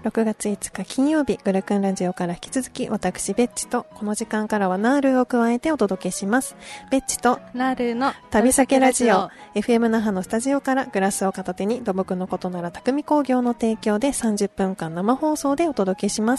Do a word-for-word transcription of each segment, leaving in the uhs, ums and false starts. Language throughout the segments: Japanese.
ろくがついつか金曜日、グルクンラジオから引き続き私ベッチとこの時間からはナールを加えてお届けします。ベッチとナールの旅先ラジオ エフエム 那覇のスタジオからグラスを片手に土木のことなら匠工業の提供でさんじゅっぷんかん生放送でお届けします。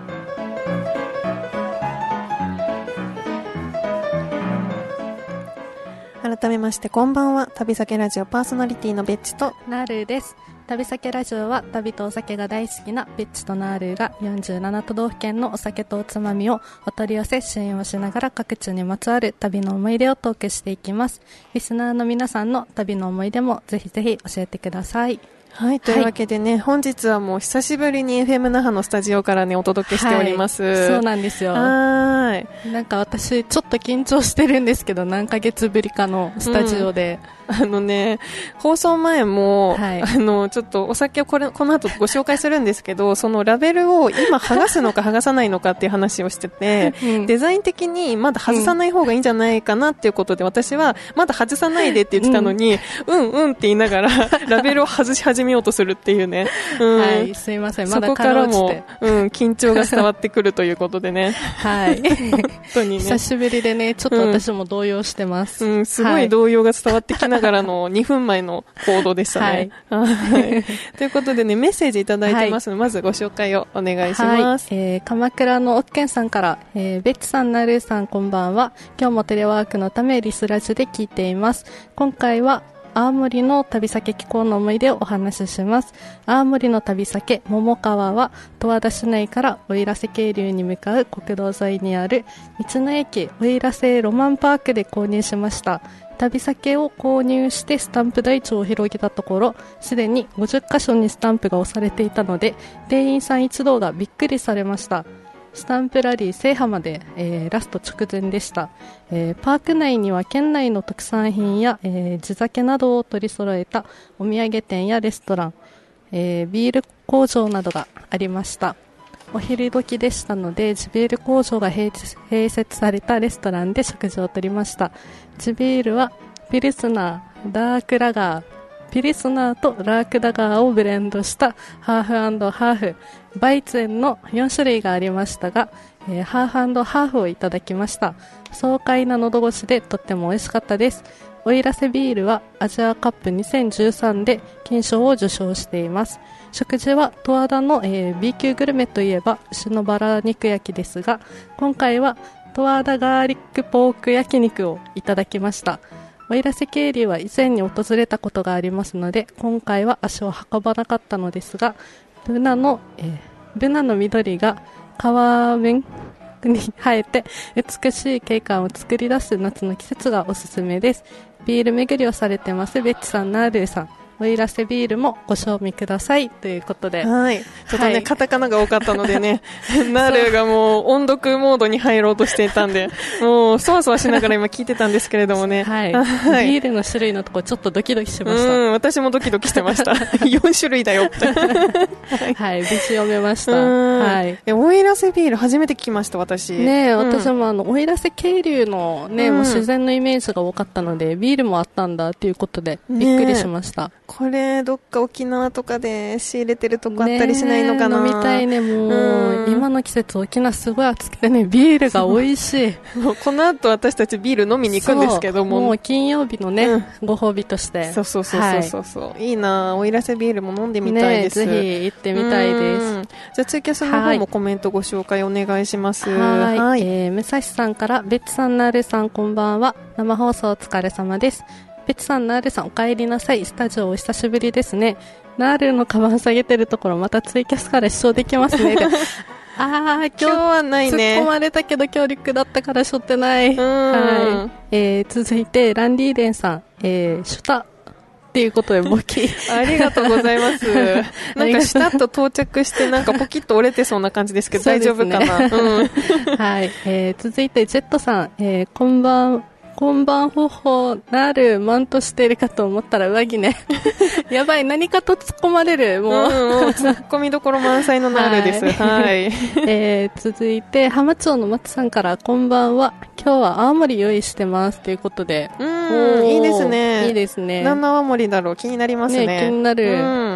改めましてこんばんは。旅先ラジオパーソナリティのベッチとナールです。旅先ラジオは旅とお酒が大好きなベッチとナールがよんじゅうななとどうふけんのお酒とおつまみをお取り寄せ支援をしながら各地にまつわる旅の思い出をトークしていきます。リスナーの皆さんの旅の思い出もぜひぜひ教えてください。 はい、というわけでね、はい、本日はもう久しぶりに エフエム 那覇のスタジオからねお届けしております、 はい、そうなんですよ。 はい、 なんか私ちょっと緊張してるんですけど、何ヶ月ぶりかのスタジオで、 うん、あのね放送前も、はい、あのちょっとお酒をこれこの後ご紹介するんですけど、そのラベルを今剥がすのか剥がさないのかっていう話をしてて、うん、デザイン的にまだ外さない方がいいんじゃないかなっていうことで、うん、私はまだ外さないでって言ってたのに、うん、うんうんって言いながらラベルを外し始め見ようとするっていうね、うん、 はい、すいません、まだそこからも、うん、緊張が伝わってくるということでねはい本当にね久しぶりでね、ちょっと私も動揺してます、 うんうん、すごい動揺が伝わってきながらのにふんまえの行動でしたね、はい、はい、ということでね、メッセージいただいてますので、はい、まずご紹介をお願いします、 はい、えー、鎌倉のおっけんさんから、えー、ベッチさん、なるさんこんばんは。今日もテレワークのためリスラジで聞いています。今回は青森の旅先気候の思い出をお話しします。青森の旅先桃川は十和田市内から奥入瀬渓流に向かう国道沿いにある道の駅奥入瀬ロマンパークで購入しました。旅先を購入してスタンプ台帳を広げたところ、すでにごじゅっかしょにスタンプが押されていたので、店員さん一同がびっくりされました。スタンプラリー制覇まで、えー、ラスト直前でした、えー、パーク内には県内の特産品や、えー、地酒などを取り揃えたお土産店やレストラン、えー、ビール工場などがありました。お昼時でしたので地ビール工場が併設されたレストランで食事をとりました。地ビールはピルスナー、ダークラガー、ピルスナーとラークダガーをブレンドしたハーフ&ハーフ、バイツェンのよんしゅるいがありましたが、えー、ハーフ&ハーフをいただきました。爽快な喉越しでとっても美味しかったです。奥入瀬ビールはアジアカップにせんじゅうさんで金賞を受賞しています。食事は十和田の、えー、B 級グルメといえば篠原肉焼きですが、今回は十和田ガーリックポーク焼肉をいただきました。奥入瀬渓流は以前に訪れたことがありますので、今回は足を運ばなかったのですが、ブナの、えー、ブナの緑が川面に生えて美しい景観を作り出す夏の季節がおすすめです。ビール巡りをされてますベッチさん、ナールさん、奥入瀬ビールもご賞味くださいということで、 はい、ちょっとね、はい、カタカナが多かったのでねナールがもう音読モードに入ろうとしていたんで、もうそわそわしながら今聞いてたんですけれどもね、 はい、はい、ビールの種類のところちょっとドキドキしました。 うん、私もドキドキしてましたよんしゅるいだよってはい、はい、無事読めました。はい、 奥入瀬ビール初めて聞きました私ね、うん、私もあの奥入瀬渓流の、ね、うん、もう自然のイメージが多かったのでビールもあったんだということでびっくりしました、ね、 これどっか沖縄とかで仕入れてるとこあったりしないのかな、 ね、飲みたいね。もう、うん、今の季節沖縄すごい暑くてね、ビールが美味しいもうこの後私たちビール飲みに行くんですけども、 もう金曜日のね、うん、ご褒美としてそうそうそうそうそう、はい、いいな、奥入瀬ビールも飲んでみたいです、 ね、ぜひ行ってみたいです。 じゃあツイキャスの方もコメントご紹介お願いします。 はい、 はい、 えー、武蔵さんからベッチさん、ナールさんこんばんは。生放送お疲れ様です。ベッチさん、ナールさんお帰りなさい。スタジオお久しぶりですね。ナールのカバン下げてるところまたツイキャスから視聴できますねあー、今日はないね。突っ込まれたけど今日リュックだったから背負ってない。はい、えー、続いてランディーデンさん、えー、シュタっていうことでボキありがとうございますなんかシュタッと到着してなんかポキッと折れてそうな感じですけど大丈夫かな、うん、 はい、えー、続いてジェットさん、えー、こんばんこんばんほほなるマントしているかと思ったら上着ねやばい、何かと突っ込まれる、もう、うん、もう突っ込みどころ満載のナールです、はいはいえー、続いて浜町の松さんからこんばんは、今日は青森用意してますということで、 うん、いいですね、 いいですね、 何の青森だろう、気になりますね、 ね、気になる、 うん、 。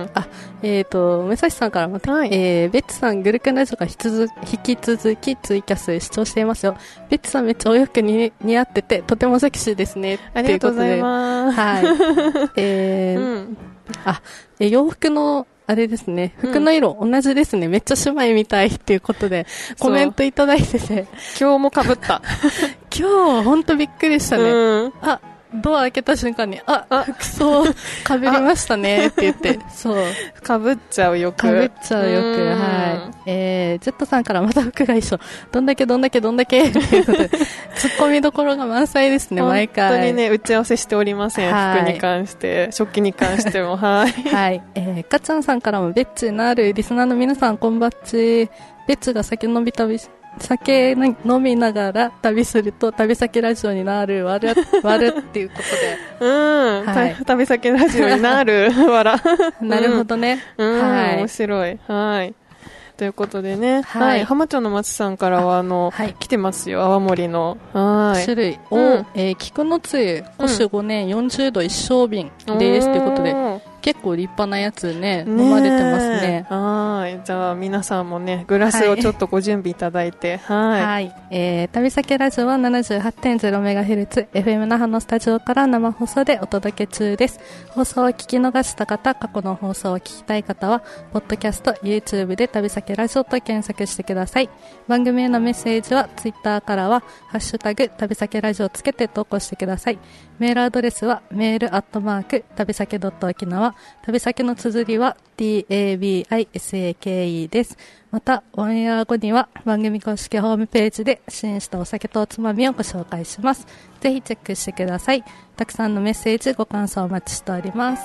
あ、えっ、ー、と、めさしさんからまた、はい、えー、ベッツさん、グルクンラジオが引き続きツイキャス視聴していますよ。ベッツさんめっちゃお洋服に似合ってて、とてもセクシーですね。 ありがとうございます。 はい。えー、うん、あ、えー、洋服の、あれですね、服の色、うん、同じですね。めっちゃ姉妹みたいっていうことで、コメントいただいてて。 今日も被った。 今日、ほんとびっくりしたね。 うん、 あ、ドア開けた瞬間に、あ、あ服装被りましたねって言って、そう。 被っちゃうよく。 被っちゃうよく、はい。えー、ジェットさんからまた服が一緒。どんだけどんだけどんだけっていうことで、ツッコミどころが満載ですね、毎回。 本当にね、打ち合わせしておりません。はい、服に関して、食器に関しても、はい。 はい。えー、かちゃんさんからも、ベッチのあるリスナーの皆さん、こんばっち。ベッチが酒飲み旅し、酒飲みながら旅すると旅先ラジオになるわるわるっていうことでうん、はい、旅先ラジオになるわらなるほどね、 うん、はい、面白い。はいということでね、はい、はい、浜町の松さんからはあの、はい、来てますよ、泡盛のはい種類を、うんえー、菊のつゆ古酒ごねんよんじゅうど一升瓶ですということで結構立派なやつね飲まれてますね。 はいじゃあ皆さんもねグラスをちょっとご準備いただいてはい、 はいえー、旅先ラジオは ななじゅうはちてんゼロメガヘルツ エフエム 那覇のスタジオから生放送でお届け中です。放送を聞き逃した方過去の放送を聞きたい方はポッドキャスト YouTube で旅先ラジオと検索してください。番組へのメッセージは Twitter からはハッシュタグ旅先ラジオをつけて投稿してください。メールアドレスはメールアットマーク旅先沖縄旅先の綴りは ティーエービーアイエスエーケーイー です。またオンエア後には番組公式ホームページで支援したお酒とおつまみをご紹介します。ぜひチェックしてください。たくさんのメッセージご感想お待ちしております。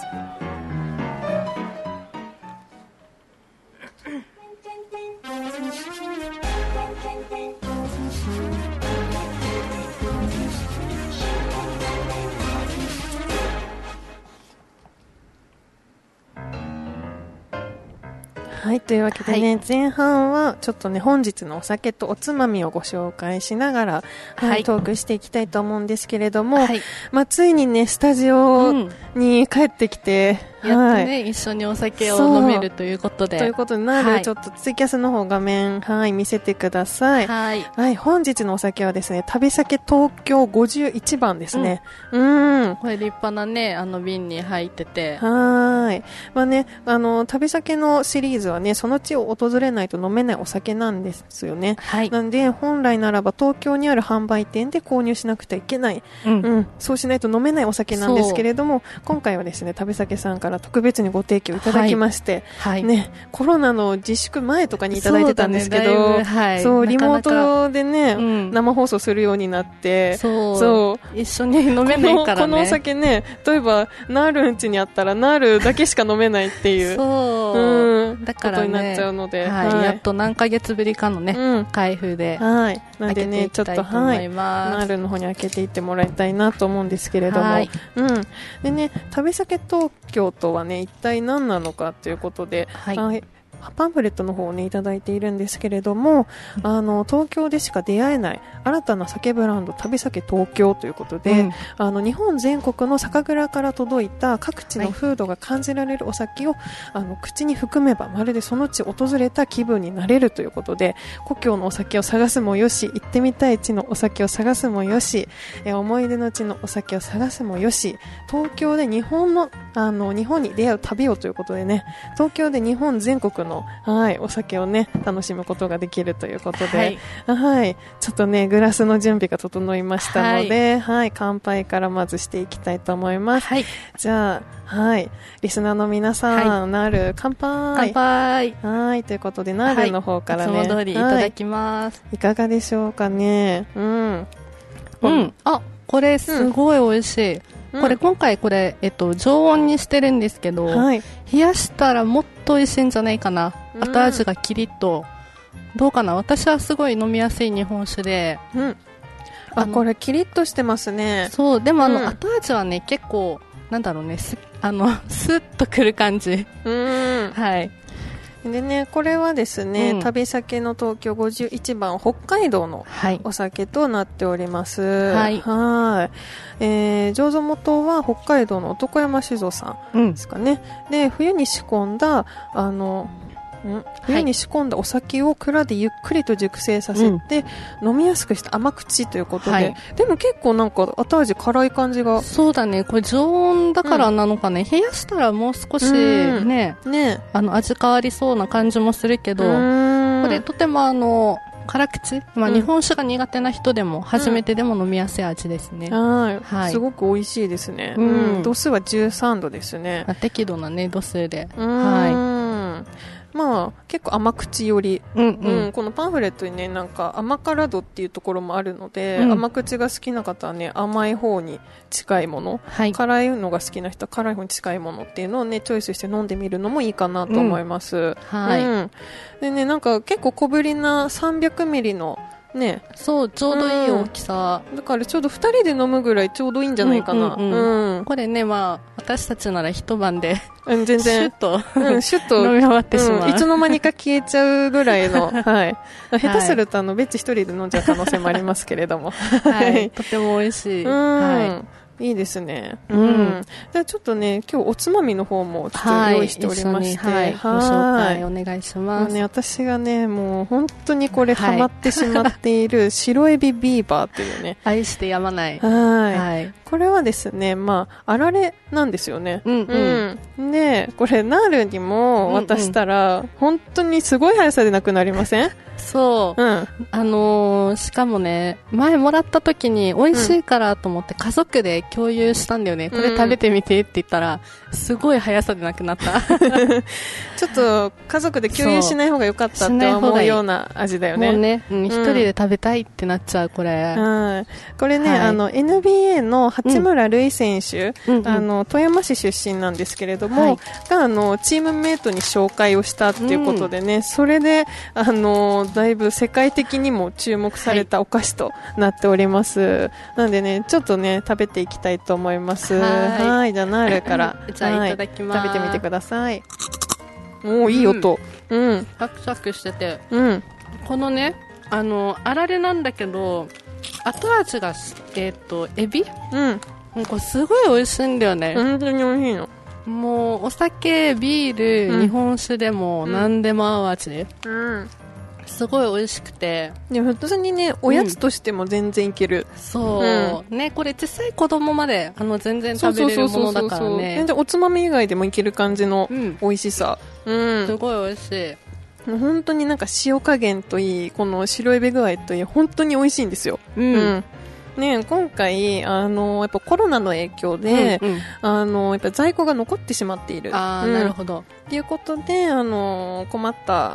はい、というわけでね、はい、前半はちょっとね本日のお酒とおつまみをご紹介しながら、はいはい、トークしていきたいと思うんですけれども、はいまあ、ついにねスタジオに帰ってきて、 うん、やっとね、はい、一緒にお酒を飲めるということでということになる、はい、ちょっとツイキャスの方画面、はい、見せてください、はいはい、本日のお酒はですね旅先東京ごじゅういちばんですね、うん、うんこれ立派なねあの瓶に入っててはい、まあね、あの旅先のシリーズはねその地を訪れないと飲めないお酒なんですよね、はい、なんで本来ならば東京にある販売店で購入しなくてはいけない、うんうん、そうしないと飲めないお酒なんですけれども今回はですね旅先さんから特別にご提供いただきまして、はいはいね、コロナの自粛前とかにいただいてたんですけどそう、ねはい、そうリモートでね、うん、生放送するようになってそうそう一緒に飲めないからねこの、このお酒ね例えばナールんちにあったらナールだけしか飲めないっていうそう、うん、だからねことになっちゃうので、はいはい、やっと何ヶ月ぶりかのね、うん、開封ではいなんでねちょっとはいナールの方に開けていってもらいたいなと思うんですけれども、はいうん、でね旅先東京とはね一体何なのかということで、はいはいパンフレットの方をねいただいているんですけれどもあの東京でしか出会えない新たな酒ブランド旅先東京ということで、うん、あの日本全国の酒蔵から届いた各地の風土が感じられるお酒を、はい、あの口に含めばまるでその地を訪れた気分になれるということで故郷のお酒を探すもよし行ってみたい地のお酒を探すもよしえ思い出の地のお酒を探すもよし東京で日本のあの日本に出会う旅をということでね東京で日本全国のはい、お酒をね楽しむことができるということで、はいはい、ちょっとねグラスの準備が整いましたので、はいはい、乾杯からまずしていきたいと思います、はい、じゃあ、はい、リスナーの皆さん、はい、ナール乾杯乾杯はいということでナールの方からね、 はい、いつも通りいただきます、 はい、いかがでしょうかねうん、 うん、あこれすごい美味しい、うんこれ今回これ、えっと、常温にしてるんですけど、はい、冷やしたらもっと美味しいんじゃないかな、うん、後味がキリッとどうかな私はすごい飲みやすい日本酒で、 うん、ああこれキリッとしてますねそうでもあの、うん、後味はね結構なんだろうねすあのスッとくる感じうんはいでね、これはですね、うん、旅先の東京ごじゅういちばん北海道のお酒となっております。はい。はい。えー、醸造元は北海道の男山酒造さんですかね。うん、で、冬に仕込んだ、あの、冬に仕込んだお酒を蔵でゆっくりと熟成させて、うん、飲みやすくした甘口ということで、はい、でも結構なんか後味辛い感じが。 そうだね、これ常温だからなのかね、うん、冷やしたらもう少しね、うん、ね、あの味変わりそうな感じもするけど、これとてもあの辛口、まあ、日本酒が苦手な人でも、うん、初めてでも飲みやすい味ですね。 はいはい、すごく美味しいですね。うん、度数はじゅうさんどですね。 適度なね度数で。 はい。まあ、結構甘口より、うんうんうん、このパンフレットにね、なんか甘辛度っていうところもあるので、うん、甘口が好きな方はね、甘い方に近いもの、はい、辛いのが好きな人は辛い方に近いものっていうのをね、チョイスして飲んでみるのもいいかなと思います。うん、はい、うん。でね、なんか結構小ぶりなさんびゃくミリのね、 そうちょうどいい大きさ、 うん、だからちょうどふたりで飲むぐらいちょうどいいんじゃないかな。うんうんうん、 これね、まあ私たちなら一晩で、 うん、全然シュッと、 うん、シュッと飲み終わってしまう、 うん、いつの間にか消えちゃうぐらいの、はい、下手するとあのベッチ一人で飲んじゃう可能性もありますけれども、 はい、とても美味しい。 うん、はい、いいですね。うん。じゃあちょっとね、今日おつまみの方もちょっと用意しておりまして、 はい、ご紹介お願いします。 ね、私がね、もう本当にこれハマってしまっている白エビビーバーというね。 愛してやまない。 はい。はい。これはですね、まあ、あられなんですよね。うんうん。うん、で、これナールにも渡したら、うんうん、本当にすごい速さでなくなりません？ そう。うん。あのー、しかもね、前もらった時に美味しいからと思って家族で共有したんだよね。うん、これ食べてみてって言ったら、すごい速さでなくなった。 ちょっと家族で共有しない方が良かったって思うような味だよね。 もうね、うん、一人で食べたいってなっちゃう、これ。 はい。これね、はい、あの、エヌビーエー の八村塁選手、うん、あの、富山市出身なんですけれども、はい、が、あの、チームメイトに紹介をしたっていうことでね、うん、それで、あの、だいぶ世界的にも注目されたお菓子となっております。はい、なんでね、ちょっとね、食べていきたいと思います。はい。はい、じゃあ、ナールから。 じゃあ、いただきます。 食べてみてください。おー、いい音。うん。うん、 サクサクしてて。うん。このね、あの、あられなんだけど、後味が、えっと、エビ？うん。なんかすごい美味しいんだよね。 本当に美味しいの。 もう、お酒、ビール、うん、日本酒でも何でも合う味。うん。すごい美味しくて。 でも普通にね、おやつとしても全然いける。 うん、そう、うん。ね、これ小さい子供まで、あの、全然食べれるものだからね。 全然おつまみ以外でもいける感じの美味しさ。 うん。うん、すごい美味しい。 本当になんか塩加減といい、この白エビ具合といい、本当に美味しいんですよ。うん。うんね、今回、あの、やっぱコロナの影響で、うんうん、あの、やっぱ在庫が残ってしまっている。 ああ、うん、なるほど。 っていうことで、あの、困った、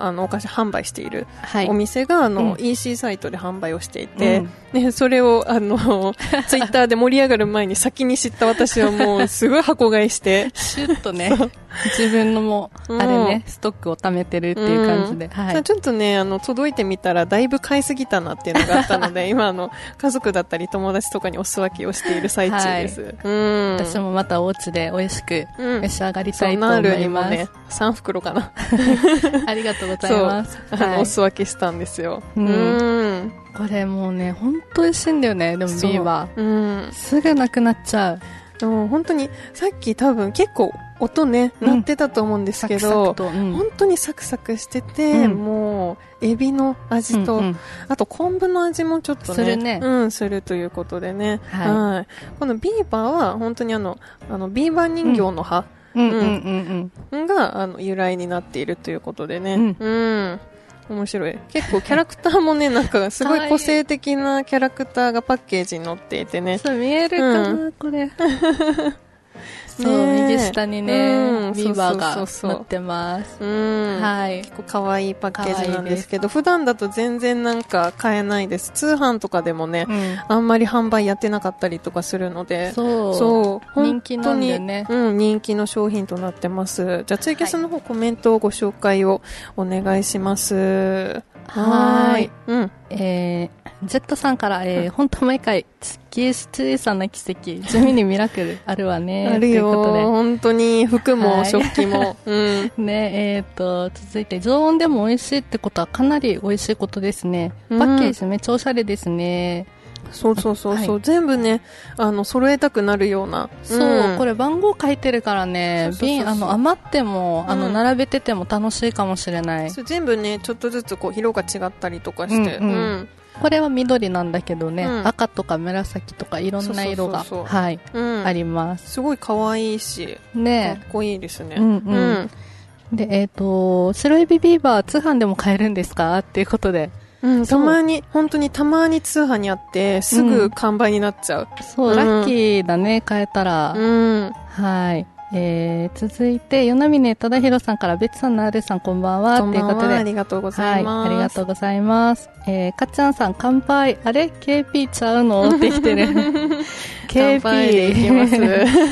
あの、お菓子販売しているお店が、はい、あの、うん、イーシー サイトで販売をしていて、うん、ね、それを、あの、ツイッターで盛り上がる前に先に知った私はもう、すごい箱買いして。 シュッとね、自分のも、あれね、ストックを貯めてるっていう感じで。うんはい、 ちょっとね、あの、届いてみたら、だいぶ買いすぎたなっていうのがあったので、今、あの、家族だったり友達とかにお裾分けをしている最中です。はい、 うん、私もまたお家で美味しく召し上がりたいと思います。うん、ナールにもね、 さん袋かな。 ありがとうございます。 あの、はい、お裾分けしたんですよ。うん。うんこれもうね、本当美味しいんだよね、でも B は。うん。すぐなくなっちゃう。 でも本当に、さっき多分結構音ね、鳴ってたと思うんですけど、サクサクとうん、本当にサクサクしてて、うん、もう、エビの味と、うんうん、あと昆布の味もちょっとね、するね。うん、するということでね。はい。はい、このビーバーは、本当にあの、あの、ビーバー人形の葉、うん、うんうんうん、が、あの、由来になっているということでね。うん。うん面白い。結構キャラクターもね、なんかすごい個性的なキャラクターがパッケージに載っていてね。 そう、見えるかな、うん、これ。そう、右下にね、うん、ビーバーが載ってます。うん。はい。 結構可愛いパッケージなんですけど、普段だと全然なんか買えないです。通販とかでもね、うん、あんまり販売やってなかったりとかするので、 そう。そう。人気なんだよね。 うん、人気の商品となってます。じゃあツイキャスの方、はい、コメントをご紹介をお願いします。 はい。うん。えー、 ジェットさんから、えー、本当毎回、小さな奇跡、地味にミラクルあるわね。 あるよ。ということで本当に服も、はい、食器も。うん、 ね、えっ、ー、と、続いて、常温でも美味しいってことはかなり美味しいことですね。パッケージめっちゃおしゃれですね。 そうそうそうそう、はい、全部ね、あの、揃えたくなるような。 そう、うん、これ番号書いてるからね、瓶、あの、余っても、あの、並べてても楽しいかもしれない。 そう、全部ね、ちょっとずつこう、色が違ったりとかして。うん、うんうん、 これは緑なんだけどね、うん、赤とか紫とかいろんな色が、はい、うん、あります。 すごい可愛いし、ね、かっこいいですね。うんうん。うん、 で、えっ、ー、と、白エビビーバー通販でも買えるんですかっていうことで。 うん、たまに、本当にたまに通販にあって、すぐ完売になっちゃう。 うん、そう、うん、ラッキーだね、買えたら。うん。はい。えー、続いて、与那峰忠宏さんから、別さん、なるさん、こんばんは。 こんばんは。ということで。ありがとうございます。 はい、ありがとうございます。えー、かっちゃんさん、乾杯。あれ ケーピー ちゃうのって来てる。ケーピー乾杯でいきます。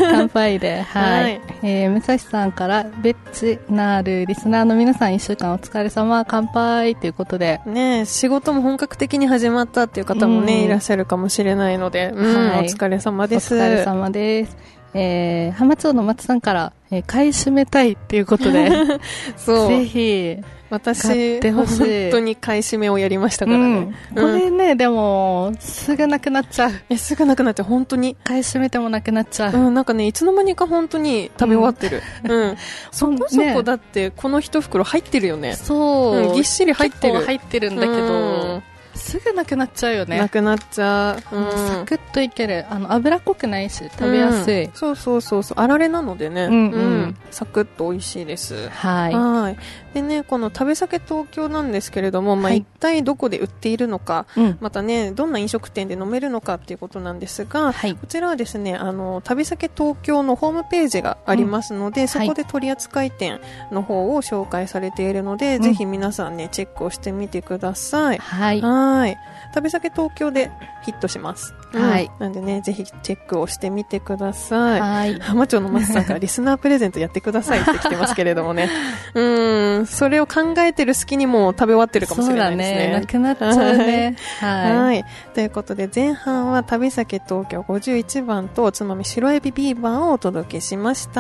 乾杯で。はい。はい、えー、武蔵さんから、ベッチなるリスナーの皆さん、一週間お疲れ様、乾杯ということで。 ね、仕事も本格的に始まったっていう方もね、うん、いらっしゃるかもしれないので、うん、はい、お疲れ様です。 お疲れ様です。えー、浜町の松さんから、えー、買い占めたいっていうことで、そう。ぜひ、 私、本当に買い占めをやりましたからね。うん、 これね、うん、でも、すぐなくなっちゃう。 え、すぐなくなっちゃう、本当に。 買い占めてもなくなっちゃう。 うん、なんかね、いつの間にか本当に食べ終わってる。うん。うん、そこそこだって、この一袋入ってるよね。 そう、 うん。ぎっしり入ってる。 結構入ってるんだけど、うんすぐなくなっちゃうよね。 なくなっちゃう。 うん、サクッといける。あの、脂っこくないし、食べやすい。うん、 そうそうそうそう。あられなのでね。うん、うんうん。サクッと美味しいです。 はい。 はい。でね、この食べ酒東京なんですけれども、まあ、一体どこで売っているのか、うん、またね、どんな飲食店で飲めるのかっていうことなんですが、はい、こちらはですね、あの、旅酒東京のホームページがありますので、うん、そこで取扱店の方を紹介されているので、はい、ぜひ皆さんね、チェックをしてみてください。 はい。 はい。旅酒東京でヒットします。はい。うん、なんでね、ぜひチェックをしてみてください。はい。浜町の松さんからリスナープレゼントやってくださいって来てますけれどもね。うん、それを考えてる隙にもう食べ終わってるかもしれないですね。そうだね。なくなっちゃうね。 はい。はい。ということで、前半は旅酒東京ごじゅういちばんとおつまみ白エビビーバーをお届けしました。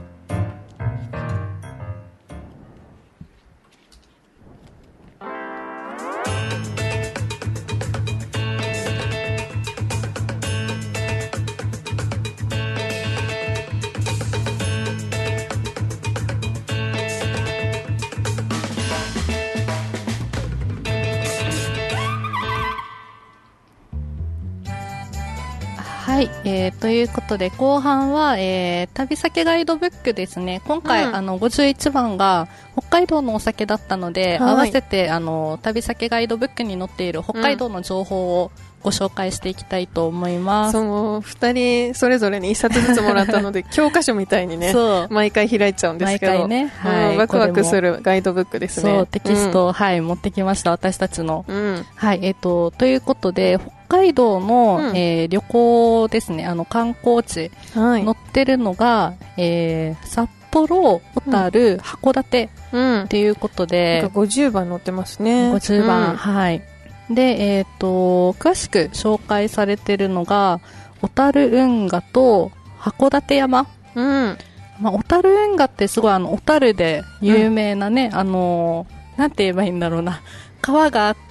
はい、えー、ということで後半は、えー、旅先ガイドブックですね。今回、うん、あのごじゅういちばんが北海道のお酒だったので、はい、合わせてあの旅先ガイドブックに載っている北海道の情報をご紹介していきたいと思います。 そのふたりそれぞれにいっさつずつもらったので教科書みたいにね毎回開いちゃうんですけど、毎回ね、はい、うん、ワクワクするガイドブックですね。 そうテキストを、うん、はい、持ってきました私たちの、うん、はいえっ、ー、とということで北海道の、うんえー、旅行ですね、あの観光地、はい、載ってるのが、えー、札幌、小樽、うん、函館、うん、っていうことで、 なんかごじゅうばん載ってますね。 ごじゅうばん、うん、はい。で、えっ、ー、と詳しく紹介されてるのが小樽運河と函館山。うん。まあ、小樽運河ってすごいあの小樽で有名なね、うん、あのなんて言えばいいんだろうな。川があって、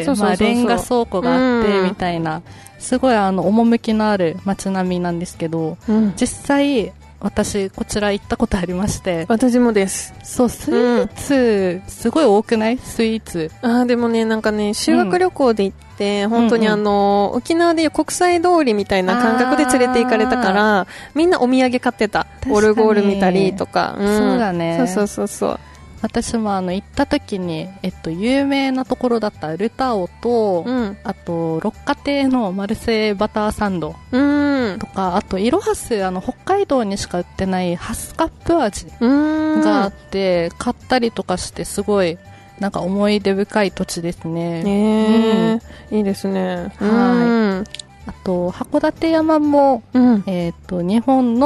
まあ、レンガ倉庫があって、みたいな、すごいあの、趣のある街並みなんですけど、うん、実際、私、こちら行ったことありまして。 私もです。 そう、スイーツ、うん、すごい多くないスイーツ。 ああ、でもね、なんかね、修学旅行で行って、うん、本当にあの、うんうん、沖縄でいう国際通りみたいな感覚で連れて行かれたから、みんなお土産買ってた。オルゴール見たりとか。 うん、そうだね。 そうそうそうそう。 私もあの行った時に、えっと、有名なところだったルタオと、うん、あと六花亭のマルセイバターサンドとか、うん、あとイロハス、あの北海道にしか売ってないハスカップ味があって買ったりとかして、すごいなんか思い出深い土地ですね。 えーうん、いいですね。 はい。あと函館山も、うん、えっと日本の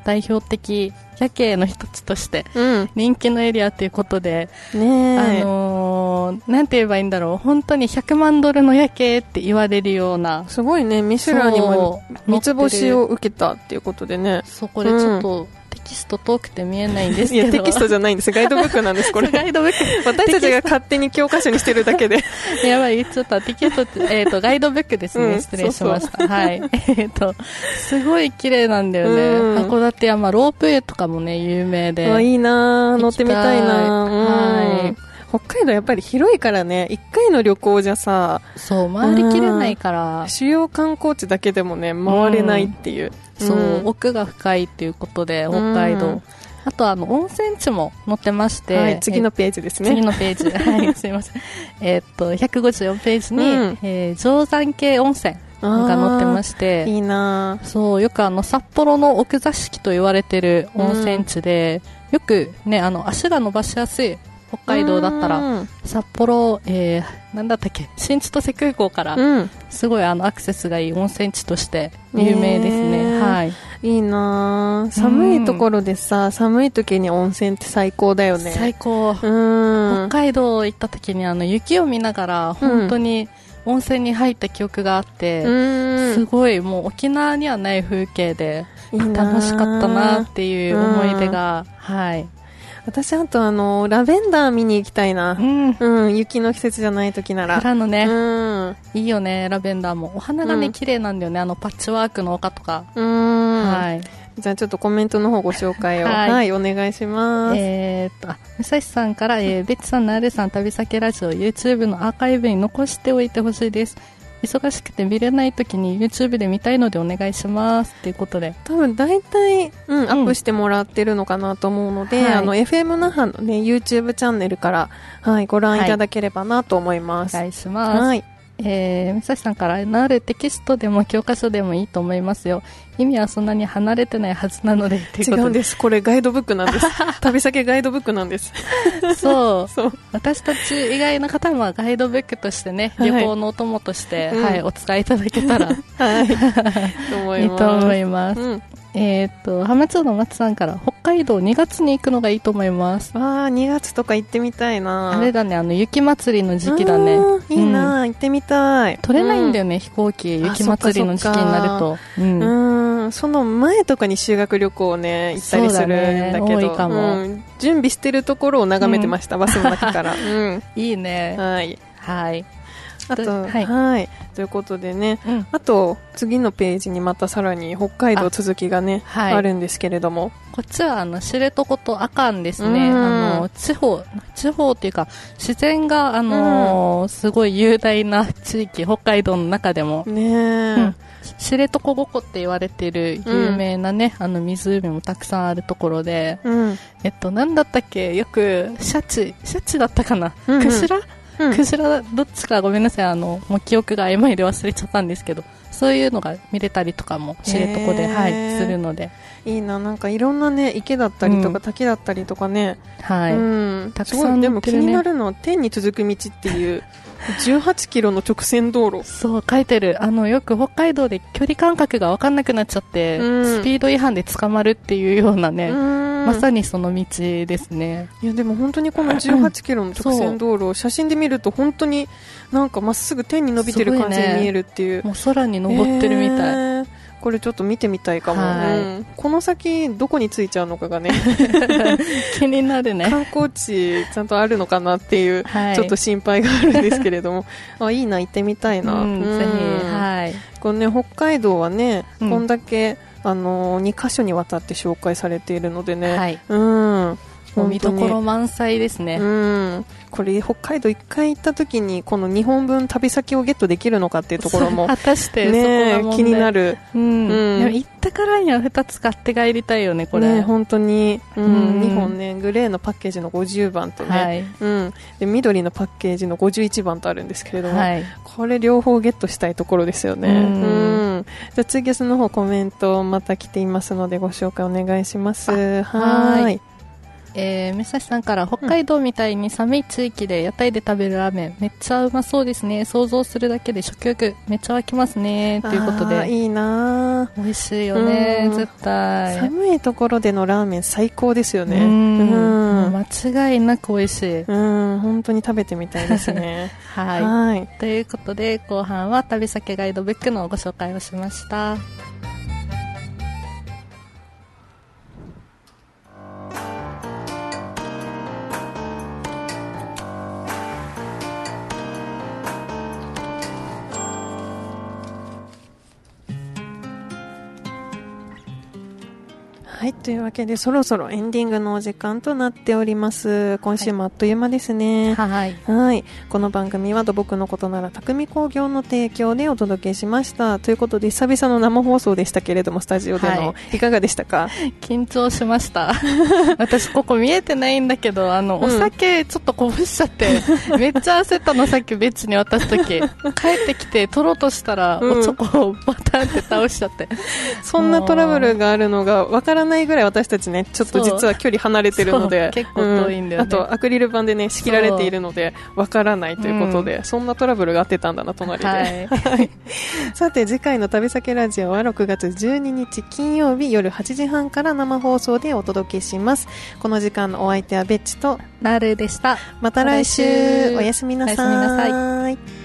代表的夜景の一つとして人気のエリアということで、 うん、ねあのー、なんて言えばいいんだろう、本当にひゃくまんドルの夜景って言われるような、 すごいね、ミシュランにも三つ星を受けたっていうことでね。 そう、これちょっと、うん、テキスト遠くて見えないんですけど、 いやテキストじゃないんです、ガイドブックなんですこれ。 ガイドブック私たちが勝手に教科書にしてるだけでやばい、言っちゃった。テキストって、えー、とガイドブックですね、うん、失礼しました。そうそう、はい。えー、とすごい綺麗なんだよね、うん、函館山ロープウェイとかもね有名で、 あ、いいな、乗ってみたいな、うん、はい。北海道やっぱり広いからね、一回の旅行じゃさ、 そう回りきれないから、 主要観光地だけでもね回れないっていう、 うん、そう、うん、奥が深いっていうことで北海道、うん、あとあの温泉地も載ってまして、 はい、次のページですね。 次のページはいすいませんえっとひゃくごじゅうよんページに、うん、えー、定山系温泉が載ってまして、 いいな。 そう、よくあの札幌の奥座敷と言われてる温泉地で、うん、よくね、あの足が伸ばしやすい北海道だったら札幌、えー、なんだったっけ、新千歳空港から、うん、すごいあのアクセスがいい温泉地として有名ですね、はい。 いいな。寒いところでさ、うん、寒い時に温泉って最高だよね。 最高、うん、北海道行った時にあの雪を見ながら本当に温泉に入った記憶があって、うん、すごいもう沖縄にはない風景で楽しかったなっていう思い出が、うん、はい。 私あとあのラベンダー見に行きたいな、うんうん、雪の季節じゃない時なら。 蔵のね、 うん、 いいよね、ラベンダーもお花がね、うん、綺麗なんだよね、あのパッチワークの丘とか。 うん、はい。じゃあちょっとコメントの方ご紹介をはい、はい、お願いします。 えー、っとあ武蔵さんから、えー、ベッチさん、なるさん、旅先ラジオ YouTube のアーカイブに残しておいてほしいです。忙しくて見れない時に YouTube で見たいのでお願いしますということで、 多分大体、うんうん、アップしてもらってるのかなと思うので、はい、あの エフエム 那覇の、ね、YouTube チャンネルから、はい、ご覧いただければなと思います。 はい、お願いします。はい、えー、武蔵さんから、なるテキストでも教科書でもいいと思いますよ。意味はそんなに離れてないはずなので。 違うんです。これガイドブックなんです。旅先ガイドブックなんです。 そう。そう。私たち以外の方もガイドブックとしてね、はい、旅行のお供として、うん、はい、お使いいただけたら、はい、と思います。いいと思います。うん、えー、っと、浜松の松さんから、北海道にがつに行くのがいいと思います。 ああ、にがつとか行ってみたいな。 あれだね、あの、雪祭りの時期だね。 いいな、うん、行ってみたい。 取れないんだよね、うん、飛行機、雪祭りの時期になると。 うん。うんその前とかに修学旅行をね、行ったりするんだけど、 ね、多いかも、 うん、準備してるところを眺めてました、うん、バスの中から。うん、 いいね。 はい。 はい。 あと、はい、はい。ということでね、うん、あと、次のページにまたさらに北海道続きがね、あ,、はい、あるんですけれども。 こっちは、あの、知床と阿寒ですね。あの、地方、地方っていうか、自然が、あのー、すごい雄大な地域、北海道の中でも。 ねえ。うん知床五湖って言われている有名なね、うん、あの湖もたくさんあるところで、うん、えっと、なんだったっけ、よく、シャチ、シャチだったかな、うんうん、クジラ、うん、クジラどっちかごめんなさい、あの、もう記憶が曖昧で忘れちゃったんですけど、そういうのが見れたりとかも知床で、はい、するので。 いいな、なんかいろんなね、池だったりとか、うん、滝だったりとかね。 はい。うん、 たくさん、ね、でも気になるのは、天に続く道っていう、じゅうはちキロの直線道路。 そう書いてる。あのよく北海道で距離感覚が分かんなくなっちゃって、うん、スピード違反で捕まるっていうようなね、まさにその道ですね。 いやでも本当にこのじゅうはちキロの直線道路を写真で見ると本当になんかまっすぐ天に伸びてる感じに見えるっていう、 ね、もう空に登ってるみたい、えーこれちょっと見てみたいかも、 はいうん、この先どこに着いちゃうのかがね気になるね。 観光地ちゃんとあるのかなっていう、はい、ちょっと心配があるんですけれどもあいいな、行ってみたいな、 うんうん、ぜひ、はい、 このね、北海道はね、うん、こんだけあのにかしょにわたって紹介されているのでね、 はい、 うんもう見どころ満載ですね。 うん、これ北海道いっかい行った時にこのにほんぶん旅先をゲットできるのかっていうところも果たしてね、 そこが問題、 気になる、 うんうん、でも行ったからにはふたつ買って帰りたいよね、これね、本当に、うんうん、にほんね、グレーのパッケージのごじゅうばんとね、はい、うん、で緑のパッケージのごじゅういちばんとあるんですけれども、はい、これ両方ゲットしたいところですよね。うん、うん、じゃあツイキャスの方コメントまた来ていますのでご紹介お願いします。 はーい。 えー、めさしさんから北海道みたいに寒い地域で屋台で食べるラーメン、うん、めっちゃうまそうですね。想像するだけで食欲めっちゃ湧きますねということで。 いいな、 美味しいよね、うん、絶対寒いところでのラーメン最高ですよね。うん、 うん、間違いなく美味しい。 うん、本当に食べてみたいですね。 はい、はい、ということで後半は旅先ガイドブックのご紹介をしました。 はい、というわけでそろそろエンディングのお時間となっております。今週もあっという間ですね。 はい、 はい、この番組は土木のことなら匠工業の提供でお届けしました。ということで久々の生放送でしたけれども、スタジオでの、はい、いかがでしたか？ 緊張しました私ここ見えてないんだけど、あの、うん、お酒ちょっとこぼしちゃってめっちゃ焦ったの。さっきベッチに渡すとき帰ってきて取ろうとしたら、うん、おチョコをバタンって倒しちゃってそんなトラブルがあるのがわからないぐらい私たちね、ちょっと実は距離離れてるので、 結構遠いんだよね、 うん、あとアクリル板でね仕切られているのでわからないということで、うん、そんなトラブルがあってたんだな隣で、はい、さて次回の旅先ラジオはろくがつじゅうににち金曜日夜はちじはんから生放送でお届けします。この時間のお相手はベッチとなるでした。 また来週、おやすみなさい。 おやすみなさい。